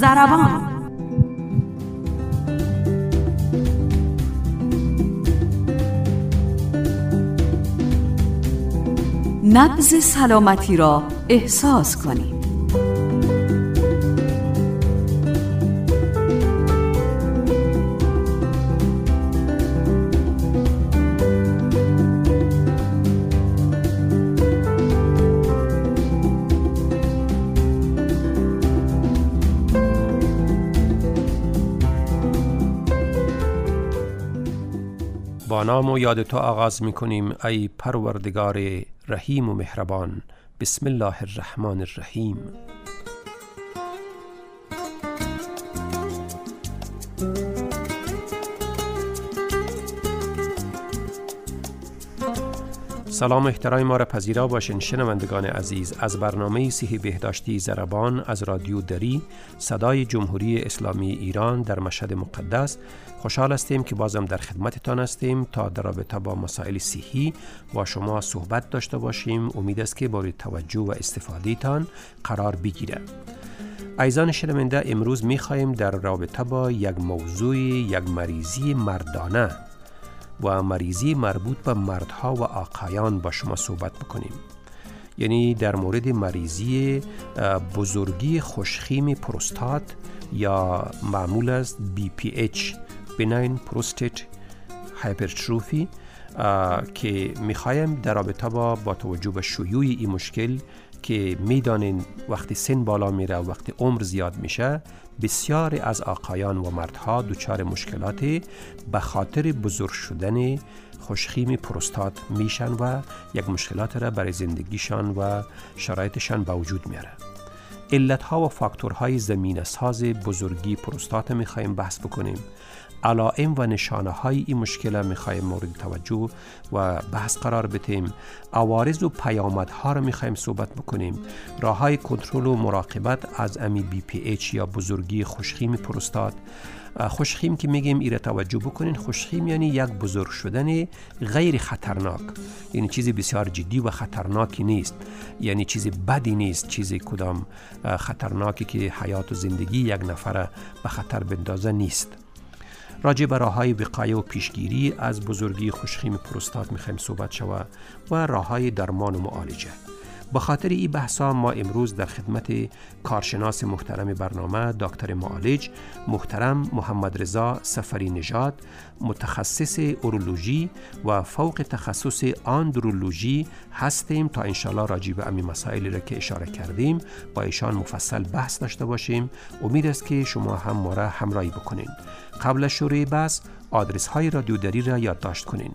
ضربان. نبض سلامتی را احساس کنید. با نام و یاد تو آغاز می کنیم ای پروردگار رحیم و مهربان. بسم الله الرحمن الرحیم. سلام و احترام ما را پذیرا باشین شنوندگان عزیز از برنامه صحی بهداشتی ضربان از رادیو دری صدای جمهوری اسلامی ایران در مشهد مقدس. خوشحال هستیم که بازم در خدمتتان هستیم تا در رابطه با مسائل صحی با شما صحبت داشته باشیم. امید است که مورد توجه و استفاده تان قرار بگیره. عزیزان شنونده، امروز می‌خوایم در رابطه با یک موضوع، یک مریضی مردانه و مریضی مربوط به مردها و آقایان با شما صحبت بکنیم. یعنی در مورد مریضی بزرگی خوشخیم پروستات یا معمول است BPH Benign Prostate Hypertrophy که میخوایم در رابطه با توجه به شیوع این مشکل که میدانین وقتی سن بالا میره و وقتی عمر زیاد میشه بسیار از آقایان و مردها دچار مشکلات به خاطر بزرگ شدن خوشخیم پروستات میشن و یک مشکلات را برای زندگیشان و شرایطشان به وجود میاره. علتها و فاکتورهای زمینه ساز بزرگی پروستات میخوایم بحث بکنیم. علائم و نشانه های این مشکل میخوایم مورد توجه و بحث قرار بدیم. عوارض و پیامدها را میخوایم صحبت بکنیم. راه های کنترل و مراقبت از امی BPH یا بزرگی خوشخیم پروستات. خوشخیم که میگیم ایره توجه بکنین، خوشخیم یعنی یک بزرگ شدن غیر خطرناک، یعنی چیزی بسیار جدی و خطرناکی نیست، یعنی چیزی بدی نیست، چیزی کدام خطرناکی که حیات و زندگی یک نفر به خطر بندازه نیست. راجع به راه‌های وقایه و پیشگیری از بزرگی خوشخیم پروستات می‌خوایم صحبت شود و راه‌های درمان و معالجه. به خاطر این بحثا ما امروز در خدمت کارشناس محترم برنامه دکتر معالج محترم محمد رضا سفری نژاد، متخصص اورولوژی و فوق تخصص اندرولوژی هستیم تا انشالله راجع به همین مسائلی را که اشاره کردیم با ایشان مفصل بحث داشته باشیم. امید است که شما هم ما را همراهی بکنین. قبل از شروع بحث آدرس های رادیو دری را یادداشت کنین: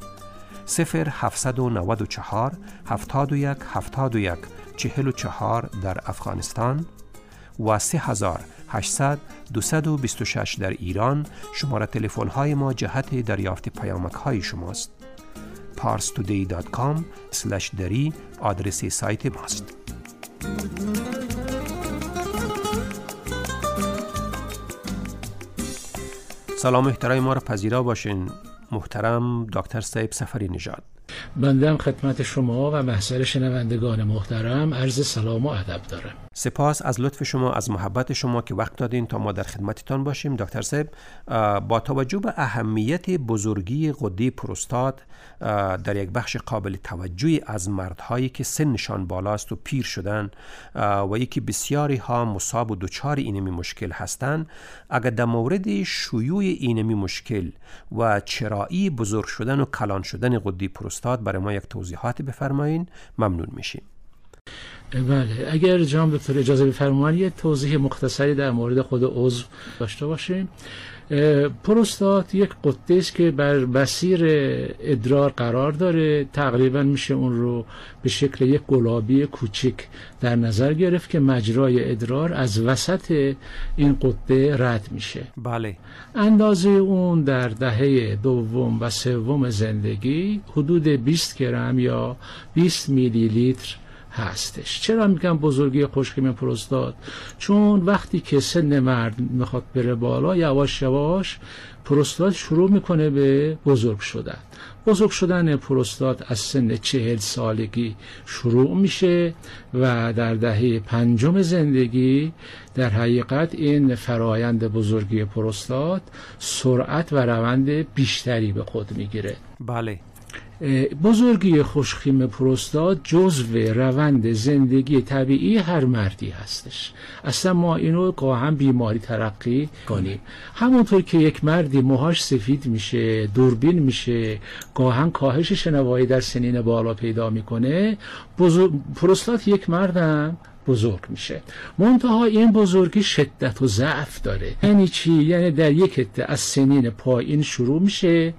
0794 71 71 44 در افغانستان و 3800 226 در ایران. شماره تلفن های ما جهت دریافت پیامک های شماست. parstoday.com/dari آدرس سایت ماست. سلام و احترام ما را پذیرا باشین محترم دکتر صاحب سفری نژاد. بنده هم خدمت شما و محضر شنوندگان محترم عرض سلام و ادب دارم. سپاس از لطف شما، از محبت شما که وقت دادین تا ما در خدمتتان باشیم. دکتر صاحب، با توجه به اهمیت بزرگی غده پروستات در یک بخش قابل توجهی از مردهایی که سنشان بالاست و پیر شدن و یکی بسیاری ها مصاب و دچار اینمی مشکل هستند، اگر در مورد شیوع اینمی مشکل و چرایی بزرگ شدن و کلان شدن غده پروستات برای ما یک توضیحات بفرمایین ممنون میشیم. بله، اگر جناب دکتر اجازه بفرمایید یه توضیح مختصری در مورد خود عضو داشته باشیم. پروستات یک غده است که بر مسیر ادرار قرار داره. تقریبا میشه اون رو به شکل یک گلابی کوچک در نظر گرفت که مجرای ادرار از وسط این غده رد میشه. بله. اندازه اون در دهه دوم و سوم زندگی حدود 20 گرم یا 20 میلی لیتر هستش. چرا میگم بزرگی خوشخیم پروستات؟ چون وقتی که سن مرد میخواد بره بالا، یواش یواش پروستات شروع میکنه به بزرگ شدن. بزرگ شدن پروستات از سن 40 سالگی شروع میشه و در دهه 5 زندگی در حقیقت این فرایند بزرگی پروستات سرعت و روند بیشتری به خود میگیره. بله. بزرگی خوشخیم پروستات جزو روند زندگی طبیعی هر مردی هستش. اصلا ما اینو گاهن بیماری ترقی کنیم. همونطور که یک مردی موهاش سفید میشه، دوربین میشه، گاهن کاهش شنوایی در سنین بالا پیدا میکنه، پروستات یک مردم بزرگ میشه. منتها این بزرگی شدت و ضعف داره. یعنی چی؟ یعنی در یک حده از سنین پایین شروع میشه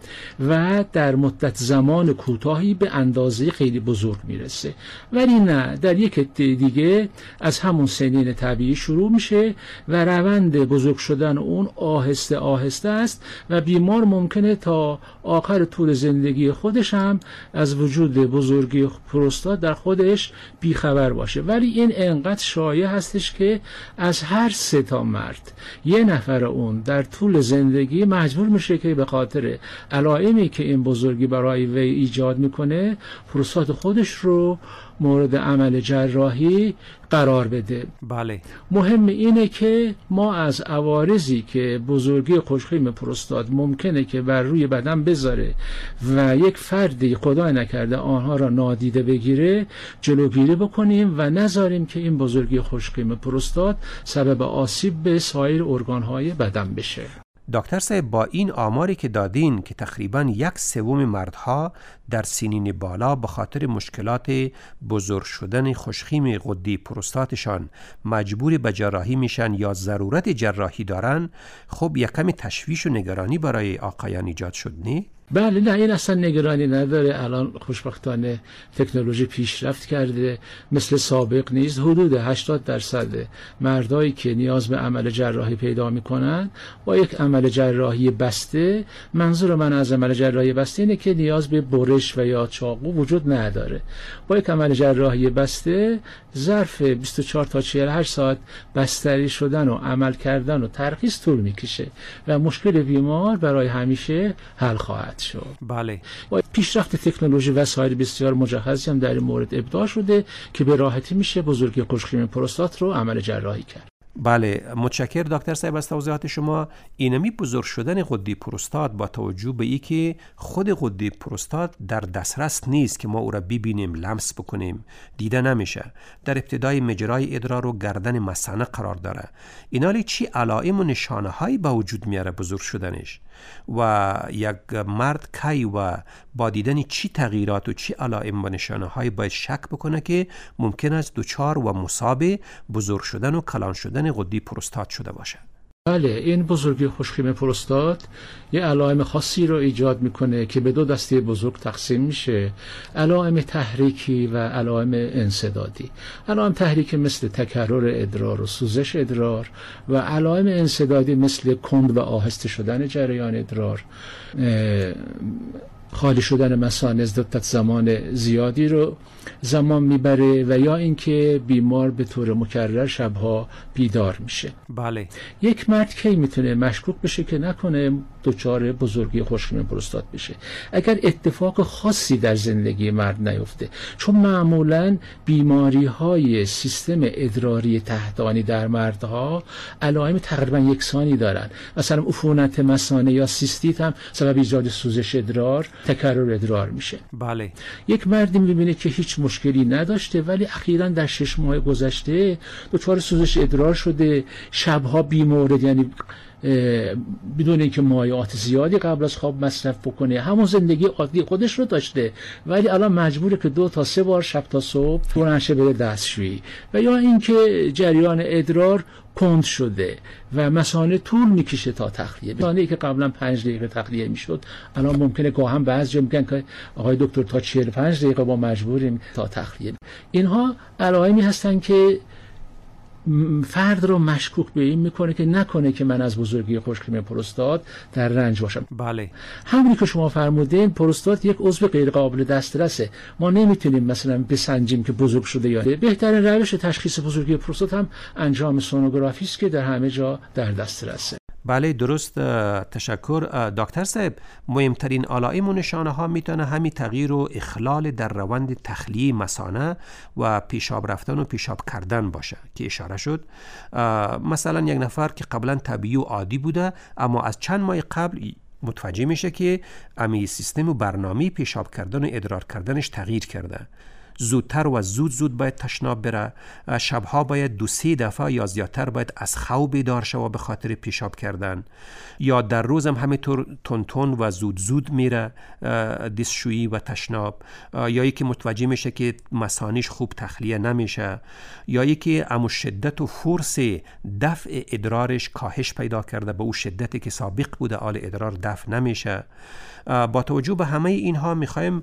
و در مدت زمان کوتاهی به اندازه خیلی بزرگ میرسه. ولی نه، در یک حده دیگه از همون سنین طبیعی شروع میشه و روند بزرگ شدن اون آهسته آهسته است و بیمار ممکنه تا آخر طول زندگی خودش هم از وجود بزرگی پروستات در خودش بیخبر باشه. ولی این انقدر شایع هستش که از هر 3 مرد یه نفر اون در طول زندگی مجبور میشه که به خاطر علائمی که این بزرگی برای وی ایجاد میکنه پروستات خودش رو مورد عمل جراحی قرار بده. بله. مهم اینه که ما از عوارضی که بزرگی خوشخیم پروستات ممکنه که بر روی بدن بذاره و یک فردی خدای نکرده آنها را نادیده بگیره جلوگیری بکنیم و نذاریم که این بزرگی خوشخیم پروستات سبب آسیب به سایر ارگان‌های بدن بشه. دکتر صاحب، با این آماری که دادین که تقریباً 1/3 مردها در سنین بالا به خاطر مشکلات بزرگ شدن خوشخیم غدی پروستاتشان مجبور به جراحی میشن یا ضرورت جراحی دارن، خب یک کمی تشویش و نگرانی برای آقایان ایجاد شد نه؟ بله، نه این اصلا نگرانی نداره. الان خوشبختانه تکنولوژی پیشرفت کرده، مثل سابق نیست. حدود 80% مردایی که نیاز به عمل جراحی پیدا میکنن با یک عمل جراحی بسته، منظور من از عمل جراحی بسته اینه که نیاز به برش و یا چاقو وجود نداره، با یک عمل جراحی بسته ظرف 24 تا 48 ساعت بستری شدن و عمل کردن و ترخیص طول میکشه و مشکل بیمار برای همیشه حل خواهد شد. بله. با پیشرفت تکنولوژی وسایل بسیار مجهزی هم در این مورد ابداع شده که به راحتی میشه بزرگی خوشخیم پروستات رو عمل جراحی کرد. بله، متشکر دکتر صاحب از توضیحات شما. اینمی بزرگ شدن غده پروستات با توجه به ای که خود غده پروستات در دسترس نیست که ما او را ببینیم، لمس بکنیم، دیده نمیشه. در ابتدای مجرای ادرار و گردن مثانه قرار داره. اینالی چی علائم و نشانه هایی به وجود میاره بزرگ شدنش و یک مرد کی و با دیدن چی تغییرات و چی علائم و نشانه هایی باید شک بکنه که ممکن است دچار و مصاب بزرگ شدن و کلان شدن غده پروستات شده باشه؟ بله، این بزرگی خوشخیم پروستات یه علائم خاصی رو ایجاد میکنه که به 2 دسته بزرگ تقسیم میشه: علائم تحریکی و علائم انسدادی. علائم تحریکی مثل تکرر ادرار و سوزش ادرار و علائم انسدادی مثل کند و آهسته شدن جریان ادرار، خالی شدن مثانه مدت زمان زیادی رو زمان میبره و یا اینکه بیمار به طور مکرر شبها بیدار میشه. بله. یک مرد کی میتونه مشکوک بشه که نکنه دچار بزرگی خوشخیم پروستات بشه؟ اگر اتفاق خاصی در زندگی مرد نیفته، چون معمولا بیماری های سیستم ادراری تحتانی در مردها علائم تقریبا یکسانی دارن. مثلا عفونت مثانه یا سیستیت هم سبب ایجاد سوزش ادرار، تکرر ادرار میشه. بله. یک مردی میبینه که هیچ مشکلی نداشته ولی اخیراً در 6 ماه گذشته دچار سوزش ادرار شده، شبها بیمورد، یعنی بدون اینکه مایعات زیادی قبل از خواب مصرف بکنه، همون زندگی عادی خودش رو داشته ولی الان مجبوره که 2 تا 3 بار شب تا صبح بلند بره دستشویی. و یا اینکه جریان ادرار کند شده و مثانه طول میکشه تا تخلیه. مثانه‌ای که قبلا 5 دقیقه تخلیه میشد الان ممکنه گاهن بعضی میگن که آقای دکتر تا 45 دقیقه با مجبوریم تا تخلیه. اینها علائمی هستن که فرد رو مشکوک به این میکنه که نکنه که من از بزرگی خشکیم پروستات در رنج باشم. بله. همونی که شما فرمودین، پروستات یک عضو غیر قابل دسترسه. ما نمیتونیم مثلا بسنجیم که بزرگ شده یا نه. بهترین روش تشخیص بزرگی پروستات هم انجام سونوگرافی است که در همه جا در دسترسه. بله درست، تشکر دکتر صاحب. مهمترین علائم و نشانه ها میتونه همین تغییر و اخلال در روند تخلیه مثانه و پیشاب رفتن و پیشاب کردن باشه که اشاره شد. مثلا یک نفر که قبلا طبیعی و عادی بوده اما از چند ماه قبل متوجه میشه که امی سیستم و برنامه پیشاب کردن و ادرار کردنش تغییر کرده. زودتر و زود باید تشناب بره. شبها باید 2-3 دفعه یا زیادتر باید از خواب بیدار شوه به خاطر پیشاب کردن، یا در روز هم همینطور تون و زود میره دستشویی و تشناب، یا یکی متوجه میشه که مثانیش خوب تخلیه نمیشه، یا یکی امو شدت و فرص دفع ادرارش کاهش پیدا کرده به او شدتی که سابق بوده آل ادرار دفع نمیشه. با توجه به همه اینها میخوایم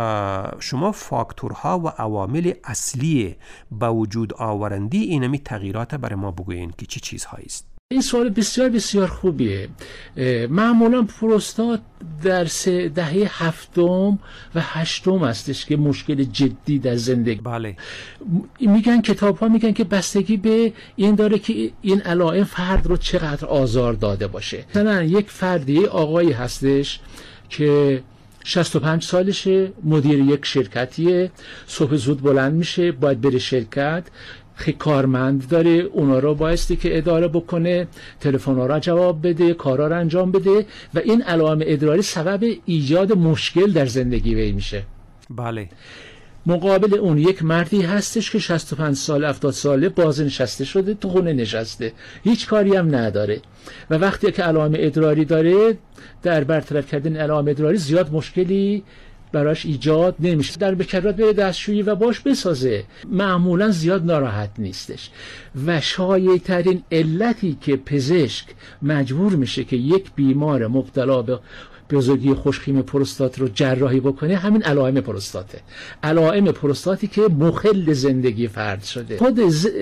شما فاکتورها و عوامل اصلی به وجود آورندی اینمی تغییرات برای ما بگوین که چی چیزهایی است. این سوال بسیار بسیار خوبیه. معمولا پروستات در دهه 7 و 8 هستش که مشکل جدی در زندگی. بله. میگن کتاب ها میگن که بستگی به این داره که این علائم فرد رو چقدر آزار داده باشه. مثلا یک فردی آقایی هستش که 65 سالشه، مدیر یک شرکتیه، صبح زود بلند میشه، باید بره شرکت، خیلی کارمند داره، اونا رو بایستی که اداره بکنه، تلفن‌ها را جواب بده، کارا را انجام بده و این علائم ادراری سبب ایجاد مشکل در زندگی وی میشه. بله. مقابل اون یک مردی هستش که 65 سال 70 ساله بازنشسته شده، تو خونه نشسته، هیچ کاری هم نداره و وقتی که علائم ادراری داره در برطرف کردن علائم ادراری زیاد مشکلی براش ایجاد نمیشه. در بکرات به دستشویی و باش بسازه، معمولا زیاد ناراحت نیستش. و شایع‌ترین علتی که پزشک مجبور میشه که یک بیمار مبتلا به بزرگی خشکیم پروستات رو جراحی بکنه همین علائم پروستاته. علائم پروستاتی که مخل زندگی فرد شده. خود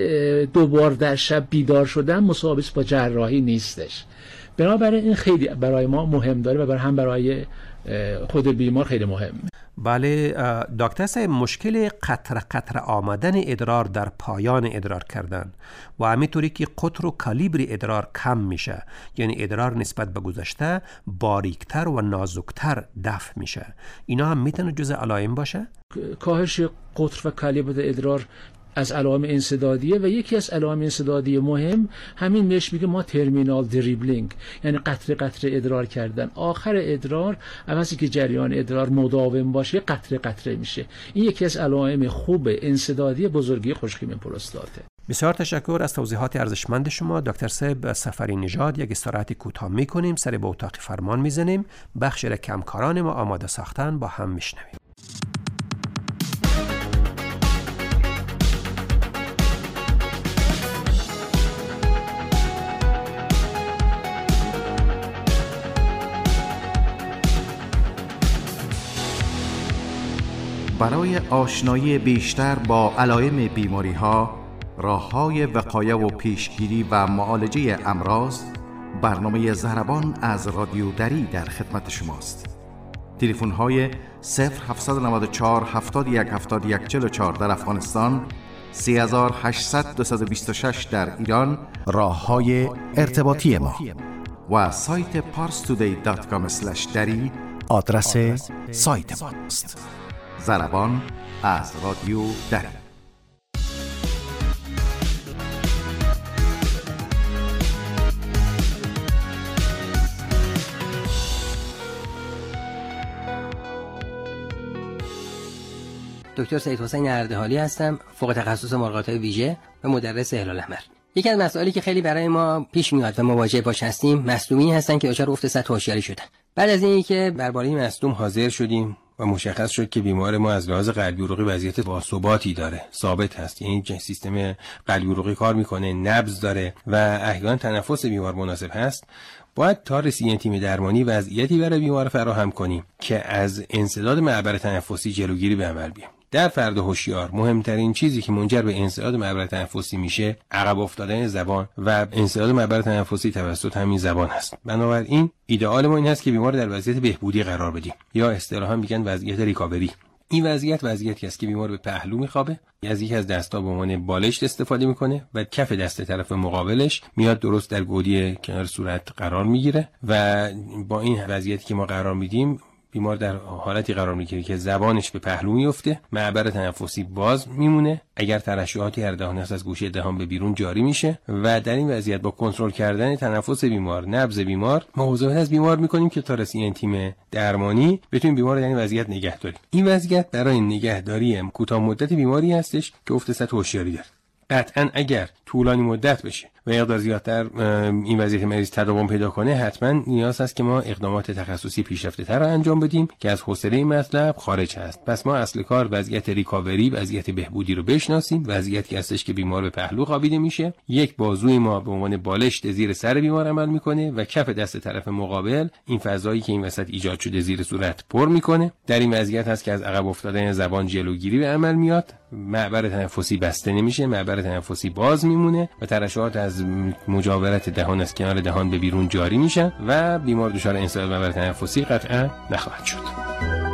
2 بار در شب بیدار شدن مساوی با جراحی نیستش. بنابراین این خیلی برای ما مهم داره و هم برای خود بیمار خیلی مهم. بله دکتر صاحب، مشکل قطره آمدن ادرار در پایان ادرار کردن و همینطوری که قطر و کالیبر ادرار کم میشه، یعنی ادرار نسبت به گذشته باریکتر و نازکتر دفع میشه، اینا هم میتونه جزء علائم باشه؟ کاهش قطر و کالیبر ادرار از علائم انسدادیه و یکی از علائم انسدادی مهم همین میش میگه ما ترمینال دریبلینگ، یعنی قطره قطره ادرار کردن. آخر ادرار عوضی که جریان ادرار مداوم باشه قطره قطره میشه. این یکی از علائم خوب انسدادی بزرگی خشکیم پروستاته. بسیار تشکر از توضیحات ارزشمند شما دکتر صاحب سفری نژاد. یک استراحت کوتاه میکنیم، سر به اتاق فرمان میزنیم، بخش را که همکاران ما آماده ساختن با هم میشنویم. برای آشنایی بیشتر با علائم بیماری‌ها، راه‌های وقایه و پیشگیری و معالجه امراض، برنامه ضربان از رادیو دری در خدمت شماست. تلفن‌های 0794 71 71 44 در افغانستان، 3800 226 در ایران راه‌های ارتباطی ما و سایت parstoday.com/dari آدرس سایت ماست. ضربان از رادیو دری. دکتر سید حسین اردهالی هستم، فوق تخصص مراقبات ویژه و مدرس هلال احمر. یکی از مسائلی که خیلی برای ما پیش میاد و مواجه باش هستیم، مصدومی هستن که دچار افت سطح هوشیاری شدن. بعد از اینکه درباره مصدوم حاضر شدیم و مشخص شد که بیمار ما از لحاظ قلبی عروقی وضعیت باثباتی داره، ثابت هست، یعنی سیستم قلبی عروقی کار میکنه، نبض داره و احیانا تنفس بیمار مناسب هست، باید تا رسیدن تیم درمانی وضعیتی برای بیمار فراهم کنیم که از انسداد معبر تنفسی جلوگیری به عمل بیاریم. در فرد هوشیار مهمترین چیزی که منجر به انسداد مبر تنفسی میشه عقب افتادن زبان و انسداد مبر تنفسی توسط همین زبان هست. بنابراین ایدئال ما این هست که بیمار در وضعیت بهبودی قرار بدیم یا اصطلاحاً میگن وضعیت ریکاوری. این وضعیتی است که بیمار به پهلو میخوابه، از یکی از دستا به عنوان بالشت استفاده میکنه و کف دست طرف مقابلش میاد درست در گودی کنار صورت قرار میگیره و با این وضعیتی که ما قرار میدیم بیمار در حالتی قرار میگیره که زبانش به پهلو میفته، معبر تنفسی باز میمونه، اگر ترشحاتی هر دهان است از گوشه دهان به بیرون جاری میشه و در این وضعیت با کنترل کردن تنفس بیمار، نبض بیمار، مواظبت از بیمار میکنیم که تا رسیدن تیم درمانی بتونیم بیمار در این وضعیت نگه داریم. این وضعیت برای نگهداری کوتاه مدت بیماری هستش که افت سطح هوشیاری داره. قطعاً اگر طولانی مدت بشه و مقدار زیادتر این وضعیت مریض تداوم پیدا کنه، حتما نیاز هست که ما اقدامات تخصصی پیشرفته‌تر را انجام بدیم که از حوصله این مطلب خارج هست. پس ما اصل کار وضعیت ریکاوری، وضعیت بهبودی رو بشناسیم. وضعیتی هستش که بیمار به پهلو خوابیده میشه، یک بازوی ما به عنوان بالشت زیر سر بیمار عمل میکنه و کف دست طرف مقابل این فضایی که این وسط ایجاد شده زیر صورت پر میکنه. در این وضعیت هست که از عقب افتادن زبان جلوگیری به عمل میاد، معبر تنفسی بسته نمیشه، معبر تنفسی باز میمونه و ترشحات از مجاورت دهان از کنار دهان به بیرون جاری میشن و بیمار دچار انسداد معبر تنفسی قطعا نخواهد شد.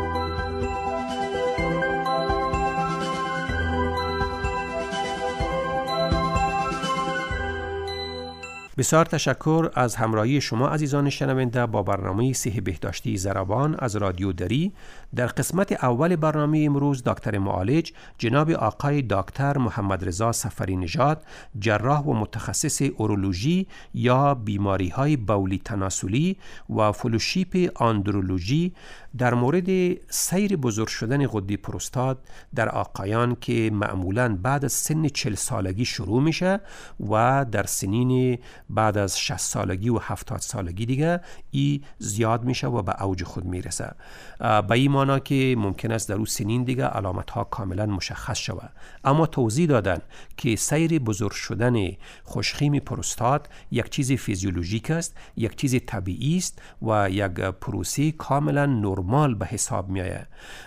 بسیار تشکر از همراهی شما عزیزان شنونده با برنامه صحت بهداشتی ضربان از رادیو دری. در قسمت اول برنامه امروز دکتر معالج جناب آقای دکتر محمد رضا صفری نژاد، جراح و متخصص اورولوژی یا بیماری‌های بولی تناسلی و فلوشیپ آندرولوژی در مورد سیر بزرگ شدن غده پروستات در آقایان که معمولاً بعد از سن 40 سالگی شروع میشه و در سنین بعد از 60 سالگی و 70 سالگی دیگه ای زیاد میشه و به اوج خود میرسه. به این معنی که ممکن است در اون سنین دیگه علامت ها کاملا مشخص شود. اما توضیح دادن که سیر بزرگ شدن خوشخیم پروستات یک چیز فیزیولوژیک است، یک چیز طبیعی است و یک پروسه کاملا نرمال به حساب میآید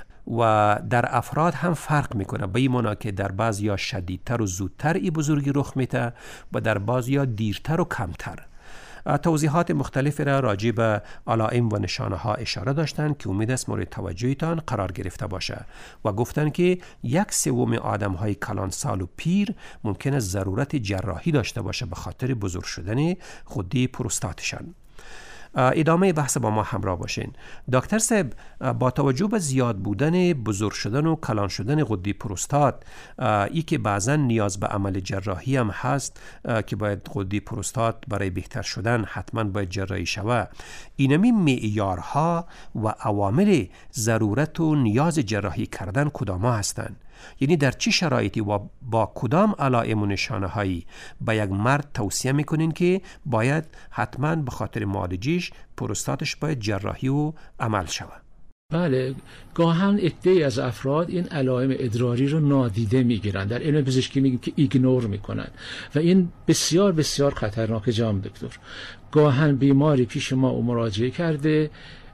و در افراد هم فرق میکنه. به این معنی که در بعضیا شدیدتر و زودتر این بزرگی رخ میده و در بعضیا دیرتر و کمتر. توضیحات مختلف را راجع به علائم و نشانه ها اشاره داشتند که امید است مورد توجهتان قرار گرفته باشه و گفتند که 1/3 آدم های کلان سال و پیر ممکن است ضرورت جراحی داشته باشه به خاطر بزرگ شدن غده پروستاتشان. ادامه بحث با ما همراه باشین. دکتر صاحب، با توجه به زیاد بودن بزرگ شدن و کلان شدن غده پروستات، ای که بعضا نیاز به عمل جراحی هم هست که باید غده پروستات برای بهتر شدن حتما باید جراحی شود، اینمی معیارها و عوامل ضرورت و نیاز جراحی کردن کدام هستند؟ یعنی در چه شرایطی و با کدام علائم و نشانه هایی با یک مرد توصیه میکنین که باید حتما به خاطر معالجیش پروستاتش باید جراحی و عمل شود؟ بله، گاهن عده‌ای از افراد این علائم ادراری رو نادیده میگیرن، در علم پزشکی میگیم که ایگنور میکنن و این بسیار بسیار خطرناکه جناب دکتر. گاهن بیماری پیش ما مراجعه کرده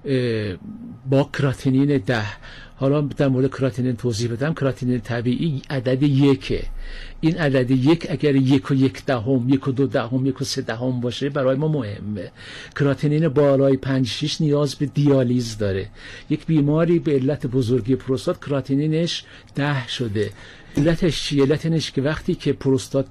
با کراتینین 10. حالا در مورد کراتینین توضیح بدم. کراتینین طبیعی عدد 1. این عدد 1 اگر 1 و 1 دهم، 1 و 2 دهم، 1 و 3 دهم باشه برای ما مهمه. کراتینین بالای 5-6 نیاز به دیالیز داره. یک بیماری به علت بزرگی پروستات کراتینینش 10 شده. علتش چیه؟ علتش که وقتی که پروستات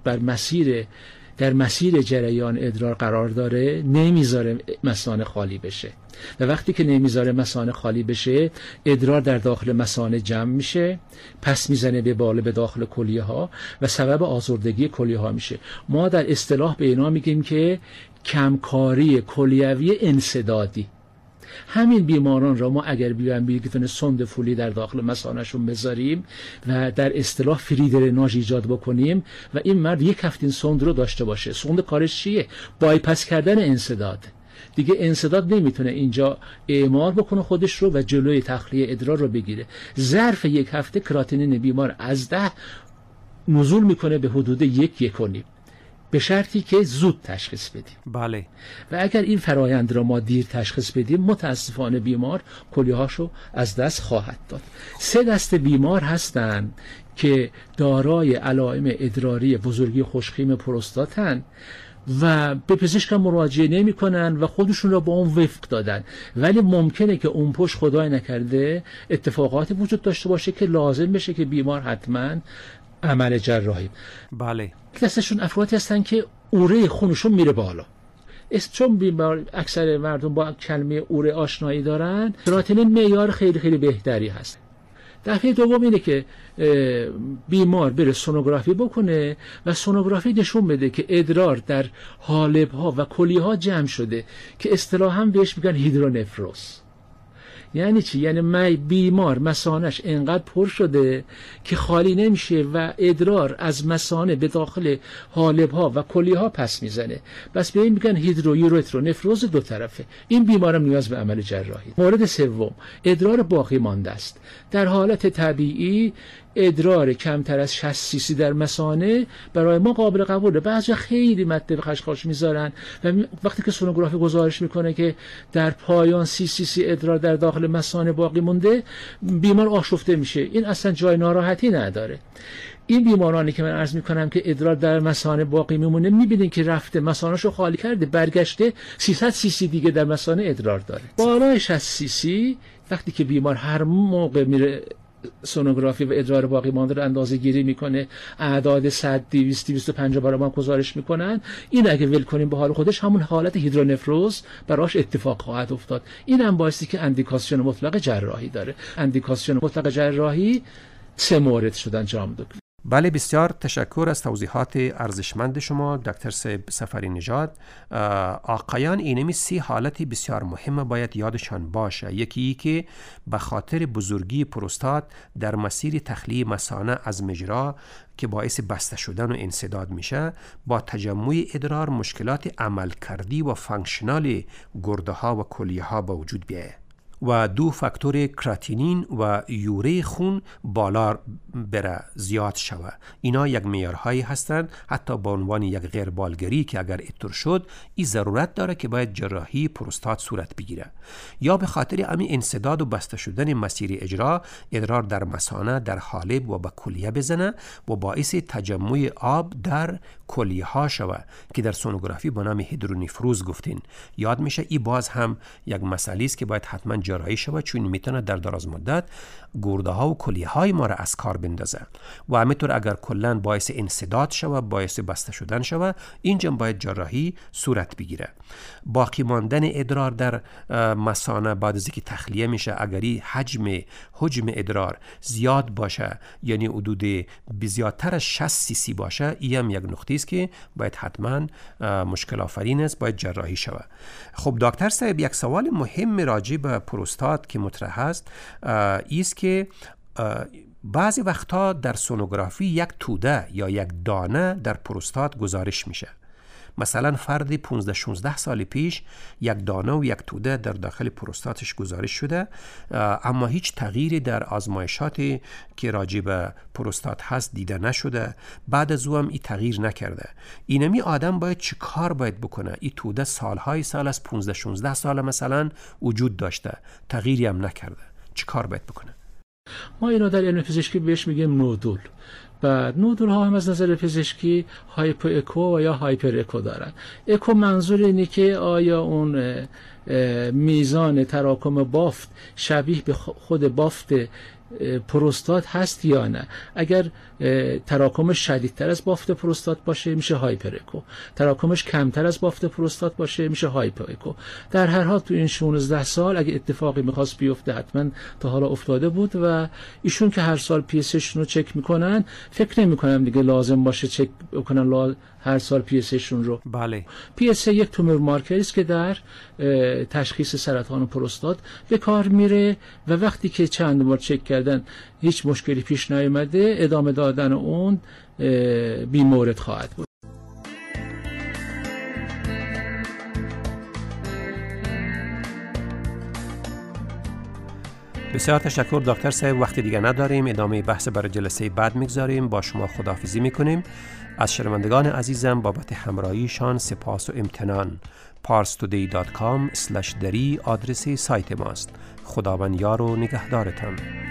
در مسیر جریان ادرار قرار داره نمیذاره مثانه خالی بشه و وقتی که نمیذاره مثانه خالی بشه ادرار در داخل مثانه جمع میشه، پس میزنه به بالا به داخل کلیه ها و سبب آزردگی کلیه ها میشه. ما در اصطلاح به اینا میگیم که کمکاری کلیوی انسدادی. همین بیماران را ما اگر بیان سوند فولی در داخل مثانه‌شون بذاریم و در اصطلاح فری درناژ ایجاد بکنیم و این مرد 1 هفته این سوند رو داشته باشه، سوند کارش چیه؟ بایپاس کردن انسداد. دیگه انسداد نمیتونه اینجا اعمار بکنه خودش رو و جلوی تخلیه ادرار رو بگیره. ظرف 1 هفته کراتینین بیمار از 10 نزول میکنه به حدود 1-1.5. به شرطی که زود تشخیص بدیم. بله. و اگر این فرایند را ما دیر تشخیص بدیم، متاسفانه بیمار کلیه‌هاشو از دست خواهد داد. 3 دسته بیمار هستند که دارای علائم ادراری بزرگی خوشخیم پروستاتن و به پزشک مراجعه نمی کنن و خودشون را با اون وفق دادن، ولی ممکنه که اون پشت خدای نکرده اتفاقاتی وجود داشته باشه که لازم بشه که بیمار حتما عمل جراحی. بله. دستشون افرادی هستن که اوره خونشون میره بالا. چون بیمار اکثر مردم با کلمه اوره آشنایی دارن، کراتینین معیار خیلی خیلی بهتری هست. دفعه دوم اینه که بیمار بره سونوگرافی بکنه و سونوگرافی نشون بده که ادرار در حالب‌ها و کلیه‌ها جمع شده که اصطلاحاً بهش میگن هیدرونفروز. یعنی چی؟ یعنی بیمار مثانه‌اش انقدر پر شده که خالی نمیشه و ادرار از مثانه به داخل حالب‌ها و کلیه‌ها پس میزنه. بس به این میگن هیدرویورترونفروز دو طرفه. این بیمارم نیاز به عمل جراحی. مورد سوم، ادرار باقی مانده است. در حالت طبیعی ادرار کمتر از 60 سی سی در مثانه برای ما قابل قبوله. بعضی خیلی مته به خشخاش میذارن و وقتی که سونوگرافی گزارش میکنه که در پایان 30 سی سی ادرار در داخل مثانه باقی مونده، بیمار آشفته میشه. این اصلا جای ناراحتی نداره. این بیمارانی که من عرض میکنم که ادرار در مثانه باقی میمونه، میبینین که رفته مثانه‌شو خالی کرده، برگشته 300 سی سی دیگه در مثانه ادرار داره. بالای 60 سی سی وقتی که بیمار هر موقع میره سونوگرافی و ادرار باقی مانده رو اندازه گیری میکنه، اعداد 100 200 250 برای ما گزارش میکنن، این اگه ول کنیم به حال خودش، همون حالت هیدرونفروز براش اتفاق خواهد افتاد. این هم باعثی که اندیکاسیون مطلق جراحی داره. اندیکاسیون مطلق جراحی 3 مورد شدن جام دکتر. بله، بسیار تشکر از توضیحات ارزشمند شما دکتر سفری نژاد. آقایان، اینمی 3 حالتی بسیار مهم باید یادشان باشه. یکی که به خاطر بزرگی پروستات در مسیر تخلیه مثانه از مجرا که باعث بسته شدن و انسداد میشه، با تجمع ادرار مشکلات عملکردی و فانکشنال گرده ها و کلیه ها به وجود بیاید. و 2 فاکتور کراتینین و یوره خون بالا بره، زیاد شوه. اینا یک معیارهایی هستند، حتی به عنوان یک غیربالگری که اگر اتر شد، این ضرورت داره که باید جراحی پروستات صورت بگیره. یا به خاطر همین انسداد و بسته شدن مسیر اجرا، ادرار در مثانه در حالب و به کلیه بزنه و باعث تجمع آب در کلیه ها شوه که در سونوگرافی به نام هیدرونفروز گفتین. یاد میشه این باز هم یک مسئله است که باید حتما جراحی شود، چون میتونه در دراز مدت گرده ها و کلیه های ما را از کار بندازه و همینطور اگر کلا باعث انسداد شود، باعث بسته شدن شود، اینجا باید جراحی صورت بگیره. باقی ماندن ادرار در مثانه بعد از اینکه تخلیه میشه، اگری حجم ادرار زیاد باشه، یعنی حدود زیادتر از 60 سی سی باشه، این هم یک نقطه است که باید حتما مشکل آفرین است، باید جراحی شود. خب دکتر صاحب، یک سوال مهم راجع به پروستات که مطرح است است که بعضی وقتا در سونوگرافی یک توده یا یک دانه در پروستات گزارش میشه. مثلا فرد 15-16 سال پیش یک دانه و یک توده در داخل پروستاتش گزارش شده، اما هیچ تغییری در آزمایشاتی که راجع به پروستات هست دیده نشده. بعد از او هم این تغییر نکرده. اینمی آدم باید چه کار باید بکنه؟ این توده سالهای سال از 15-16 سال مثلا وجود داشته، تغییری هم نکرده، چه کار باید بکنه؟ ما اینو در علم پزشکی بهش میگیم نودول. بعد نودول ها هم از نظر پزشکی هایپو اکو و یا هایپر اکو دارن. اکو منظور اینه که آیا اون میزان تراکم بافت شبیه به خود بافت پروستات هست یا نه. اگر تراکمش شدیدتر از بافت پروستات باشه میشه هایپر اکو، تراکمش کمتر از بافت پروستات باشه میشه هایپو اکو. در هر حال تو این 16 سال اگه اتفاقی میخواست بیفته حتما تا حالا افتاده بود و ایشون که هر سال پی اس شون رو چک میکنن، فکر نمیکنم دیگه لازم باشه چک بکنن هر سال پی اس شون رو. بله. پی اس یک تومور مارکری است که در تشخیص سرطان پروستات به کار میره و وقتی که چند بار چک کردن هیچ مشکلی پیش نیامده، ادامه دادن اون بی مورد خواهد بود. بسیار تشکر دکتر صاحب. وقتی دیگه نداریم، ادامه بحث برای جلسه بعد میگذاریم. با شما خداحافظی میکنیم. از شنوندگان عزیزم بابت همراهیشان سپاس و امتنان. parstoday.com/dari آدرس سایت ماست. خداوند یار و نگهدارتان.